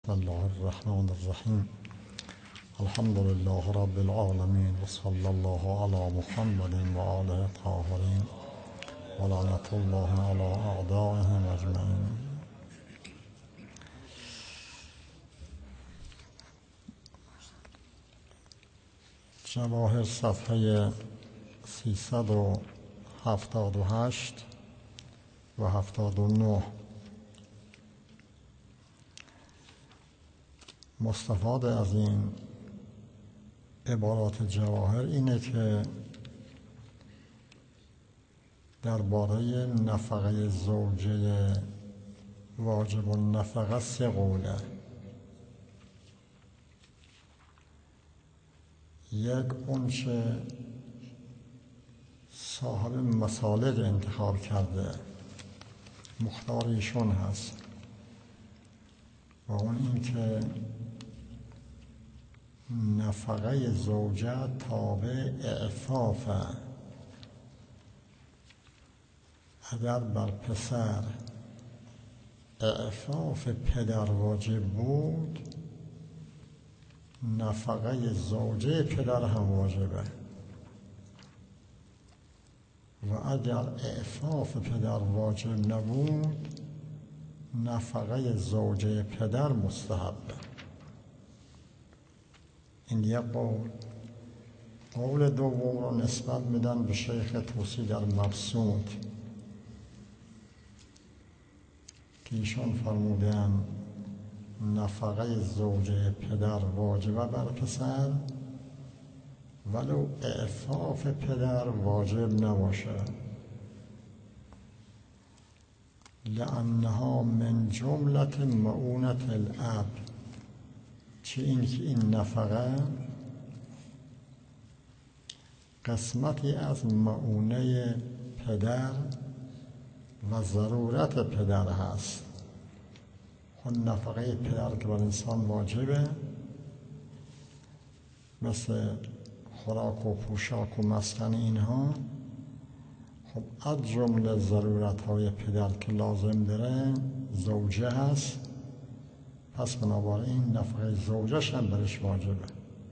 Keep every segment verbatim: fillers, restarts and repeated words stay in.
بسم الله الرحمن الرحیم. الحمد لله رب العالمین و صلی الله علی محمد و آله الطاهرین و لعنت الله علی اعدائهم اجمعین. جواهر صفحه سیصد و هفتاد و هشت و هفتاد و نه. مستفاد از این عبارات جواهر اینه که درباره نفقه زوجه واجب النفقه سه قوله. یک، اون چه صاحب مسالک انتخاب کرده مختار ایشون هست، و اون این که نفقه زوجه تابع اعفافه. اگر بر پسر اعفاف پدر واجب بود، نفقه زوجه پدر هم واجبه، و اگر اعفاف پدر واجب نبود، نفقه زوجه پدر مستحبه. این یک قول. قول دوم را نسبت میدن به شیخ طوسی در مبسوط که ایشان فرمودن نفقه زوجه پدر واجبه بر پسر ولو اعفاف پدر واجب نباشه، لأنها من جملة معونة الاب. چه این که این نفقه قسمتی از معونه پدر و ضرورت پدر هست. خود نفقه پدر که بر انسان واجبه، مثل خوراک و پوشاک و مسکن اینها، خب از جمله ضرورت های پدر که لازم داره زوجه هست، پس بنابراین نفقه زوجش هم برش واجبه.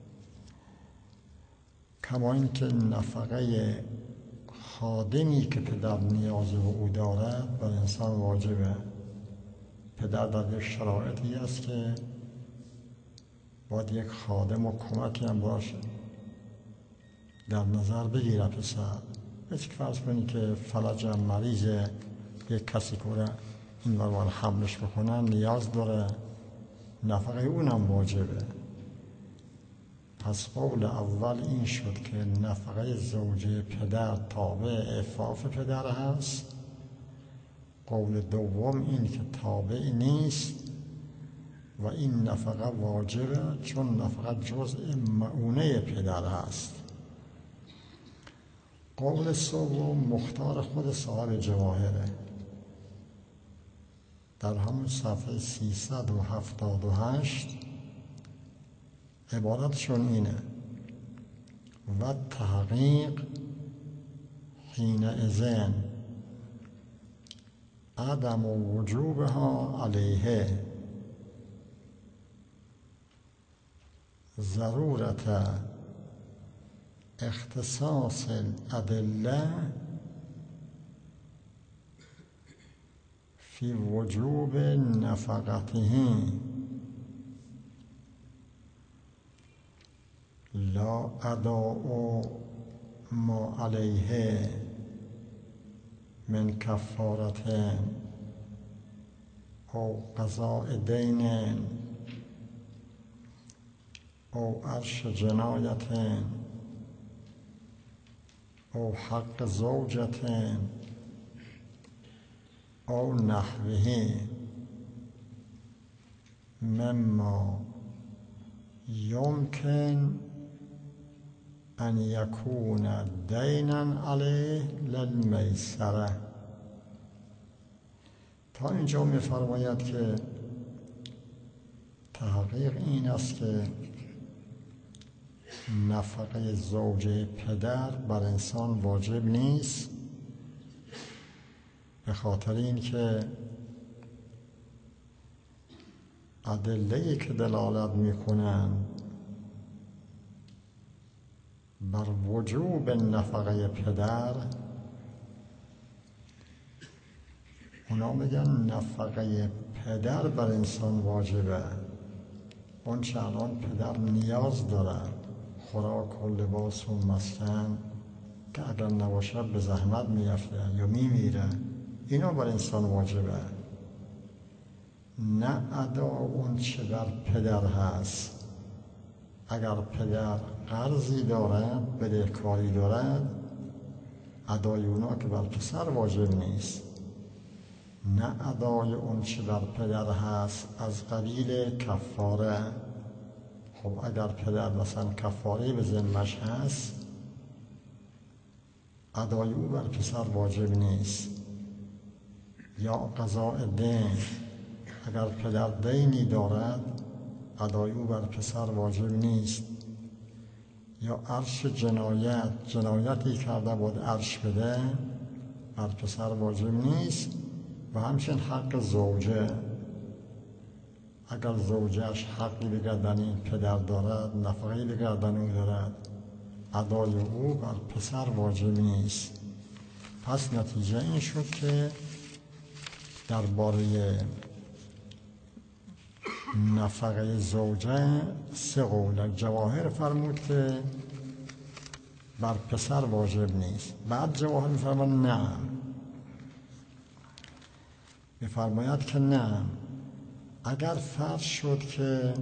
کما این که نفقه خادمی که پدر نیاز به او دارد بر انسان واجبه. پدر در یک شرایطی است که باید یک خادم و کمکی هم باشه، در نظر بگیره پسر. مثل که فرض کنی که فلج مریض یک کسی که این بروان حملش بکنن نیاز داره، نفقه اونم واجبه. پس قول اول این شد که نفقه زوجه پدر تابع اعفاف پدر هست. قول دوم این که تابع نیست و این نفقه واجبه، چون نفقه جزء معونه پدر هست. قول سوم مختار خود صاحب جواهره. در همون صفحه سیصد و هفتاد و هشت عبارتشون اینه: و تحقیق حین اذن عدم وجوبها علیه ضرورت اختصاص الادله فی وجوب نفقته لا اداء ما علیه من کفارة او قضاء دین او عرش جنایة او حق زوجة او نحوه مما یمکن ان یکون دینا علیه للمیسره. تا اینجا می‌فرماید که تحقیق این است که نفقه زوجه پدر بر انسان واجب نیست، به خاطر این که ادله‌ای که دلالت میکنند بر وجوب نفقه پدر، اونا میگن نفقه پدر بر انسان واجبه. اون چه الان پدر نیاز داره، خوراک و لباس و مسکن که اگر نباشه به زحمت میفته یا میمیره، اینا بر انسان واجبه. نه ادا اون چه بر پدر هست. اگر پدر قرضی داره، بدهکاری داره، ادای اونا که بر پسر واجب نیست. نه ادای اون چه بر پدر هست از قبیل کفاره. خب اگر پدر مثلا کفاره به ذمش هست، ادای او بر پسر واجب نیست. یا قضاء دین، اگر پدر دینی دارد، ادای او بر پسر واجب نیست. یا عرش جنایت، جنایتی کرده بود عرش بده، بر پسر واجب نیست. و همچنین حق زوجه، اگر زوجهش حقی به گردن این پدر دارد، نفقه‌ای به گردن او دارد، ادای او بر پسر واجب نیست. پس نتیجه این شد که درباره نفقه زوجه سه قول. جواهر فرمود که بر پسر واجب نیست. بعد جواهر میفرماد نه، میفرماید که نه، اگر فرض شد که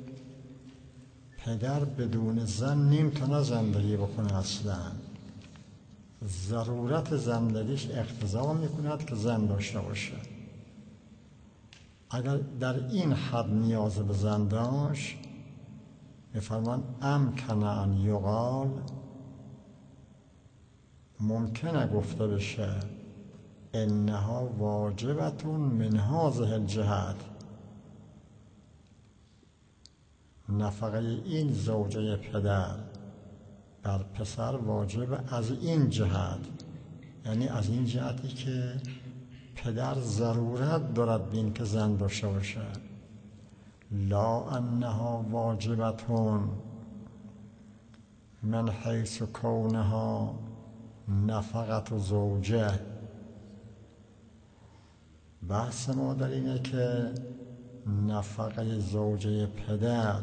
پدر بدون زن نمیتونه زندگی بکنه، اصلا ضرورت زندگیش اقتضا میکند که زن داشته باشه، اگر در این حد نیاز به زن داشت، میفرمان امکن ان یقال، ممکنه گفته بشه انها واجبتون من هذه الجهت، نفقه این زوجه پدر بر پسر واجب از این جهت، یعنی از این جهتی که پدر ضرورت دارد بین که زن داشته باشه. لا انها واجبتون من حیث کونها نفقت زوجه. بحث ما در اینه که نفقه زوجه پدر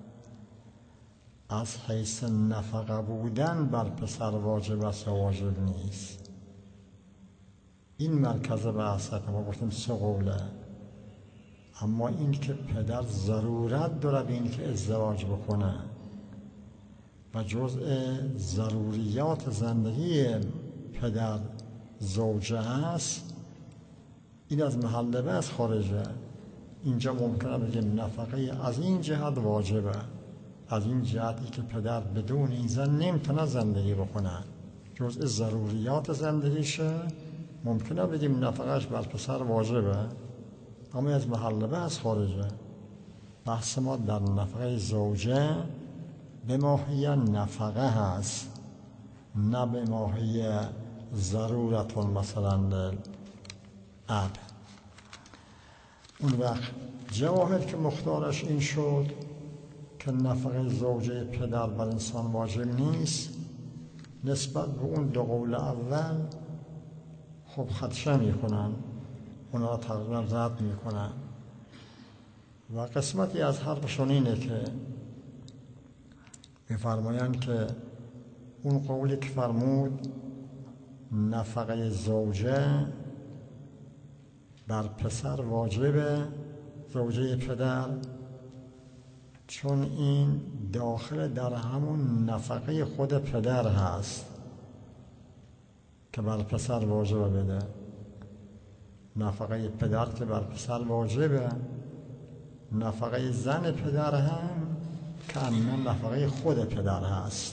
از حیث نفقه بودن بر پسر واجب است یا واجب نیست. این مرکز بحثه که ما گفتیم سه قوله. اما این که پدر ضرورت داره به این که ازدواج بکنه و جزء ضروریات زندگی پدر زوجه هست، این از محل بحث خارجه. اینجا ممکنه بگیم نفقه از این جهت واجبه، از این جهتی که پدر بدون این زن نمیتونه زندگی بکنه، جزء ضروریات زندگیشه، ممکنه بگیم نفقهش بر پسر واجبه، اما از محل بحث خارجه. بحث ما در نفقه زوجه به ماهی نفقه هست، نه به ماهی ضرورت مثلا اب. اون وقت جواهر که مختارش این شد که نفقه زوجه پدر بر انسان واجب نیست، نسبت به اون دو قول اول خب خدشه میکنن، اونا تقریبا رد میکنن. و قسمتی از حرفشون اینه که میفرمایند که اون قولی که فرمود نفقه زوجه بر پسر واجبه، زوجه پدر، چون این داخل در همون نفقه خود پدر هست که بر پسر واجبه بده. نفقه پدر که بر پسر واجبه، نفقه زن پدر هم که همین نفقه خود پدر هست.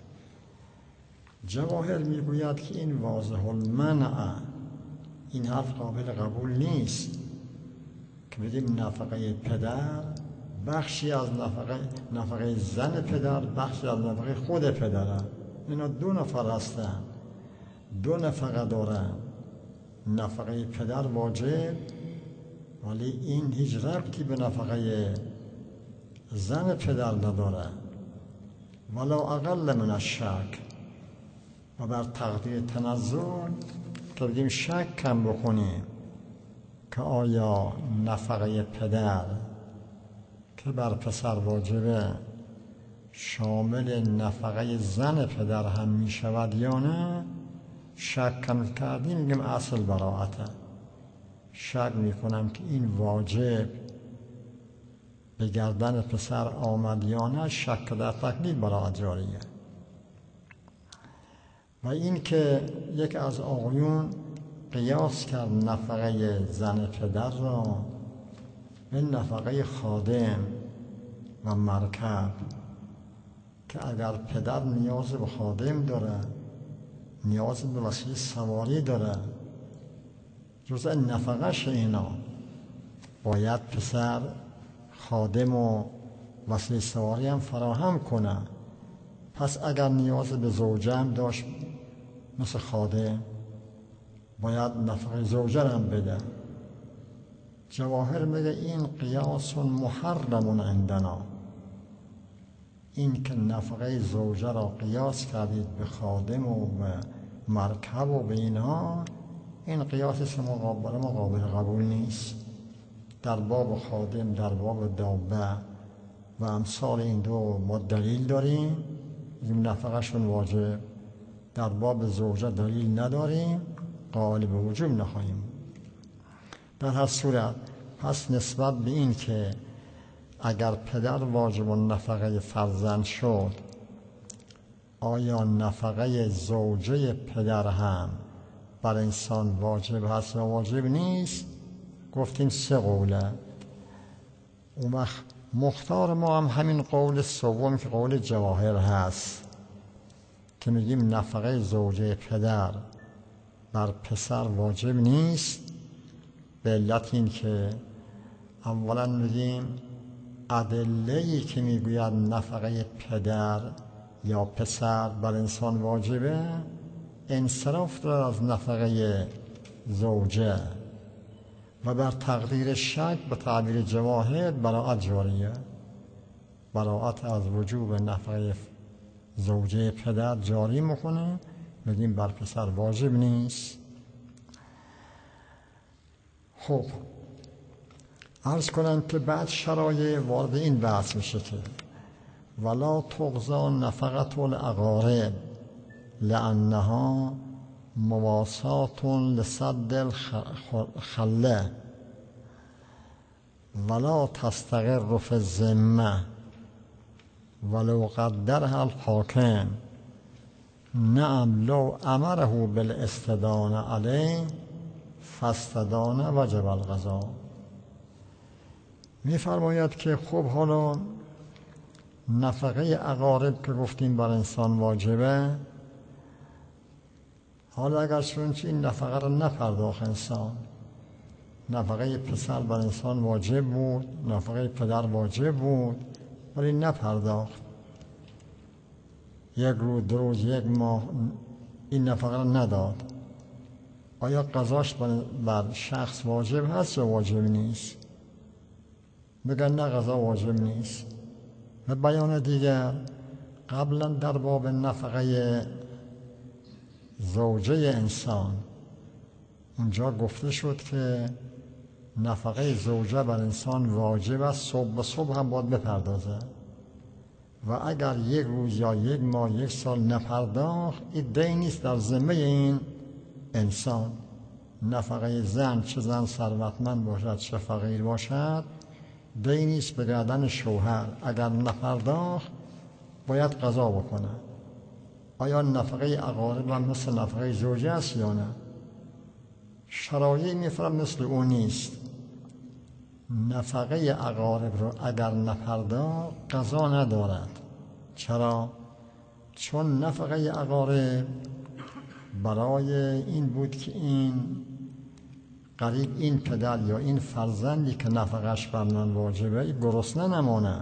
جواهر میگوید که این واضح المنع، این حرف قابل قبول نیست که بگیم نفقه پدر بخشی از نفقه نفقه زن پدر بخشی از نفقه خود پدره. اینا دو نفر هستن، دو نفقه دارن. نفقه پدر واجب ولی این هیچ ربطی به نفقه زن پدر نداره، ولو اقل من الشک. و بر تقدیر تنزل که بگیم شک کم بکنیم که آیا نفقه پدر که بر پسر واجبه شامل نفقه زن پدر هم می شود یا نه، شک کم کردیم میگیم اصل براعته. شک می کنم که این واجب به گردن پسر آمد یا نه، شک در تکلیف براعت جاریه. و این که یک از آقایون قیاس کرد نفقه زن پدر را به نفقه خادم و مرکب، که اگر پدر نیاز به خادم داره، نیاز به وسیله سواری داره، جزء نفقهش اینا باید پسر خادم و وسیله سواری هم فراهم کنه. پس اگر نیاز به زوجه هم داشت مثل خادم، باید نفقه زوجه هم بده. جواهر میگه این قیاس محرم عندنا، این که نفقه زوجه را قیاس کردید به خادم و به مرکب و به اینها، این قیاس مقابل مقابل قبول نیست. در باب خادم، در باب دابه و امثال این دو ما دلیل داریم، این نفقه شون واجب. در باب زوجه دلیل نداریم، قائل به وجوب نخواهیم. در هر صورت پس نسبت به این که اگر پدر واجب و نفقه فرزند شد، آیا نفقه زوجه پدر هم بر انسان واجب هست یا واجب نیست؟ گفتیم سه قوله. اون وقت مختار ما هم همین قول سوم که قول جواهر هست که میگیم نفقه زوجه پدر بر پسر واجب نیست، به علت این که اولا میگیم ادله‌ای که میگوید نفقه پدر یا پسر بر انسان واجبه انصراف دارد از نفقه زوجه و بر تقدیر شک به تعبیر جواهر براعت جاریه. براعت از وجوب نفقه زوجه پدر جاری میکنه، میگیم بر پسر واجب نیست. خب عرض کنم که بعد شرایع وارد این بحث میشه که ولا تغزا نفقة الاقارب لانها مواسات لسد الخله ولا تستقر فی الذمه ولو قدرها الحاکم نعم لو امره بالاستدانه علیه فاستدانه وجب القضاء. می‌فرماید که خب حالا نفقه اقارب که گفتیم بر انسان واجبه، حالا اگر چونچه این نفقه را نپرداخت انسان، نفقه پسر بر انسان واجب بود، نفقه پدر واجب بود ولی نپرداخت، یک روز دو روز یک ماه این نفقه را نداد، آیا قضاش بر شخص واجب هست یا واجب نیست؟ بگن نه قضا واجب نیست. و بیان دیگر قبلا در باب نفقه زوجه انسان اونجا گفته شد که نفقه زوجه بر انسان واجب است، صبح به صبح هم باید بپردازه و اگر یک روز یا یک ماه یک سال نپرداخت این دین نیست در ذمه این انسان. نفقه زن چه زن ثروتمند باشد چه فقیر باشد دین نیست به گردن شوهر، اگر نپرداخت باید قضا بکنه. آیا نفقه اقارب هم مثل نفقه زوجه است یا نه؟ شرایع میفرم مثل اون نیست. نفقه اقارب رو اگر نپرداخت قضا ندارد. چرا؟ چون نفقه اقارب برای این بود که این قریب این پدر یا این فرزندی که نفقهش بر من واجبه گرسنه نمانه،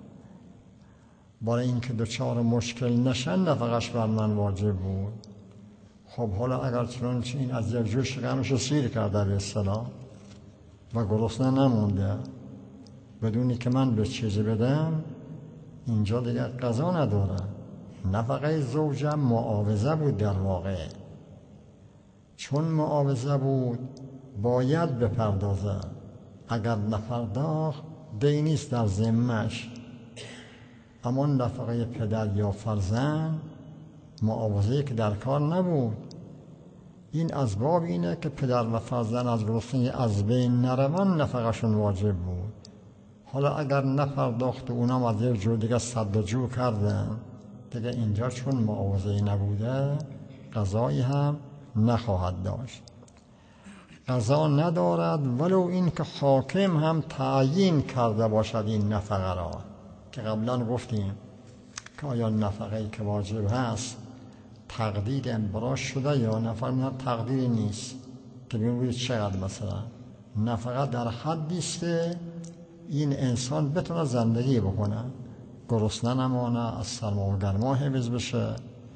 برای اینکه دچار مشکل نشن نفقهش بر من واجب بود. خب حالا اگر چنانچه این از یک جور شکمش رو سیر کرده به اصطلاح و گرسنه نمونده بدونی که من به چیزی بدم، اینجا دیگه غذا نداره. نفقه زوجم معاوضه بود در واقع، چون معاوضه بود باید بپردازه، اگر نپرداخت دینیست در ذمه‌اش. اما نفقه پدر یا فرزند معاوضه‌ای که در کار نبود. این از باب اینه که پدر و فرزند از گرسنگی از بین نروند، نفقه‌شون واجب بود. حالا اگر نپرداخت و اونم از یک جور دیگه صد جو کردن، دیگه اینجا چون معاوضه‌ای نبوده قضایی هم نخواهد داشت. قضا ندارد ولو این که حاکم هم تعیین کرده باشد این نفقه را، که قبلا گفتیم که آیا نفقه‌ای که واجب هست تقدیر امبراز شده یا نفقه تقدیری نیست، که ببینید چقدر مثلا نفقه در حدی است که این انسان بتونه زندگی بکنه، گرسنه نمانه، از سرما و گرما حفظ بشه.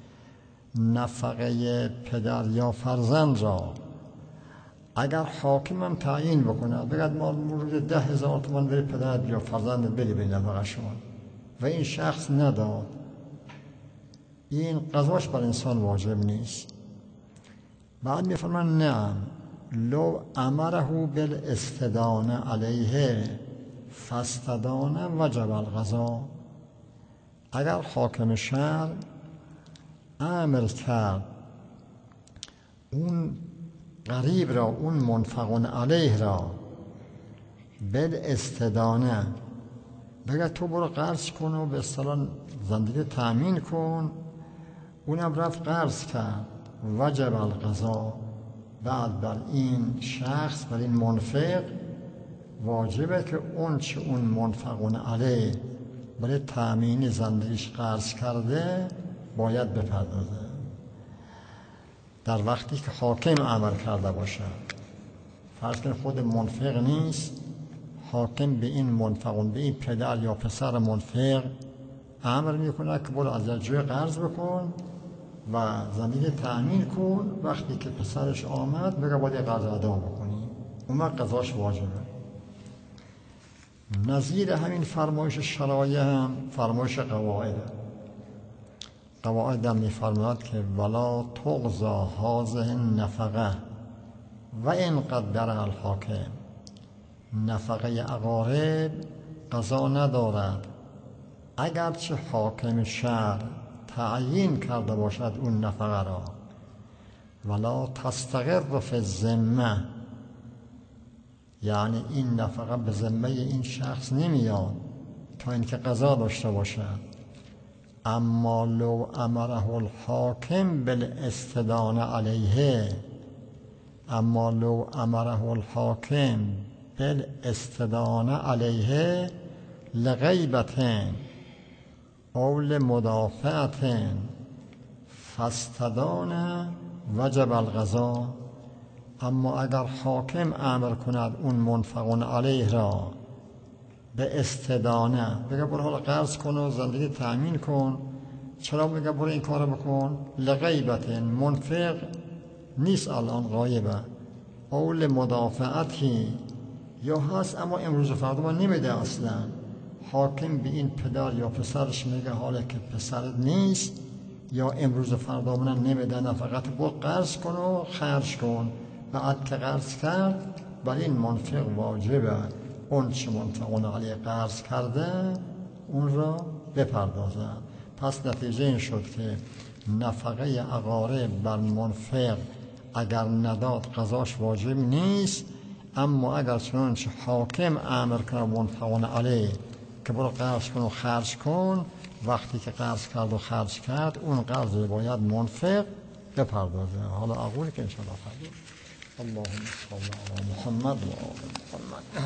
نفقه پدر یا فرزند را اگر حاکم هم تعیین بکنه، بگد ما مورد ده هزار تومان بری پدر یا فرزند بری به نفقه شما و این شخص نداد، این قضاش بر انسان واجب نیست. بعد میفرمان نعم لو امره بالاستدانه علیه فاستدانه وجب القضا. اگر حاکم شهر امر کرد اون غریب را، اون منفق علیه را بالاستدانه، بگه تو برو قرض کن و به اصطلاح زندگی تأمین کن، اونم رفت قرض کرد، وجب القضا. بعد بر این شخص، بر این منفق واجبه که اون چه اون منفق علیه برای تأمین زندگیش قرض کرده باید بپردازه، در وقتی که حاکم امر کرده باشه. فرض کن خود منفق نیست، حاکم به این منفق، به این پدر یا پسر منفق امر میکنه که برو از جای قرض بکن و زندگی تأمین کن، وقتی که پسرش آمد بگه باید قرض ادا بکنی، اون وقت قضاش واجبه. نظیر همین فرمایش شرایع هم فرمایش قواعده. قواعد هم می‌فرماید که ولا تغزا هذه النفقه و ان قدر الحاکم. نفقه اقارب قضا ندارد اگرچه حاکم شهر تعیین کرده باشد اون نفقه را. ولا تستقر فی الذمه، یعنی این نفقه به ذمه این شخص نمیاد تا اینکه قضا داشته باشد. اما لو امره الحاکم بالاستدانه علیه، اما لو امره الحاکم بالاستدانه علیه لغیبتن او لمدافعتن فاستدانه وجب القضا. اما اگر حاکم امر کند اون منفق علیه را به استدانه، بگه برو حالا قرض کن و زندگی تأمین کن، چرا بگه برو این کار بکن؟ لغیبتن، منفق نیست الان غایبه، او لمدافعتی، یا هست اما امروز فردا ما نمیده اصلا. حاکم به این پدر یا پسرش میگه حالا که پسرت نیست یا امروز فردا من نمیده، فقط برو قرض کن و خرج کن. بعد که قرض کرد بر این منفق واجبه اون چه منفق علیه قرض کرده اون را بپردازه. پس نتیجه این شد که نفقه اقارب بر منفق اگر نداد قضاش واجب نیست، اما اگر چنانچه حاکم امر کنه منفق علیه که برو قرض کن و خرج کن، وقتی که قرض کرد و خرج کرد اون قرض باید منفق بپردازه. حالا اقولی که انشاءالله خیلی اللهم صل علی محمد و آل محمد.